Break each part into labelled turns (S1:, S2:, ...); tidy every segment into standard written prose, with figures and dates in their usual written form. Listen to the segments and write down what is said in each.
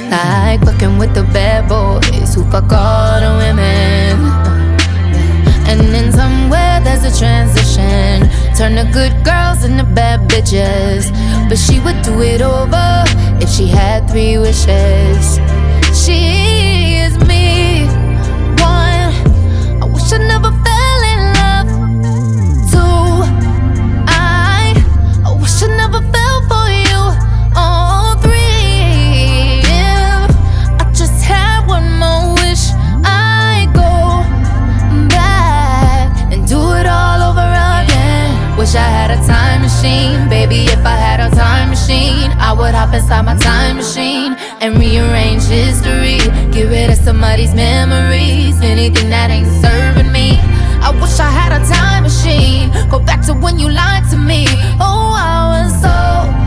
S1: Like fucking with the bad boys who fuck all the women. And then somewhere there's a transition, turn the good girls into bad bitches. But she would do it over if she had 3 wishes. She is me, 1, I wish I never fell in love. 2, I wish I never fell for you. 3, if I just had 1 more wish, I go back and do it all over again. Wish I had a time machine, baby. If I had a time machine, I would hop inside my time machine and rearrange history, get rid of somebody's memories, anything that ain't serving me. I wish I had a time machine, go back to when you lied to me. Oh, I was so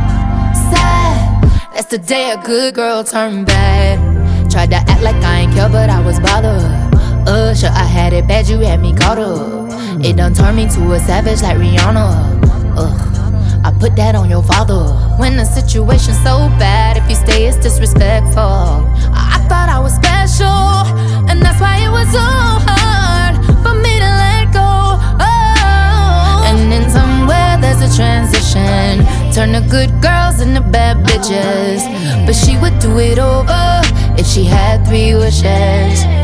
S1: sad. That's the day a good girl turned bad. Tried to act like I ain't care, but I was bothered. Sure I had it bad, you had me caught up. It done turned me to a savage like Rihanna. I put that on your father. When the situation's so bad, if you stay it's disrespectful. I thought I was special, and that's why it was so hard for me to let go. And then somewhere there's a transition, turn the good girls into bad bitches. But she would do it over if she had 3 wishes.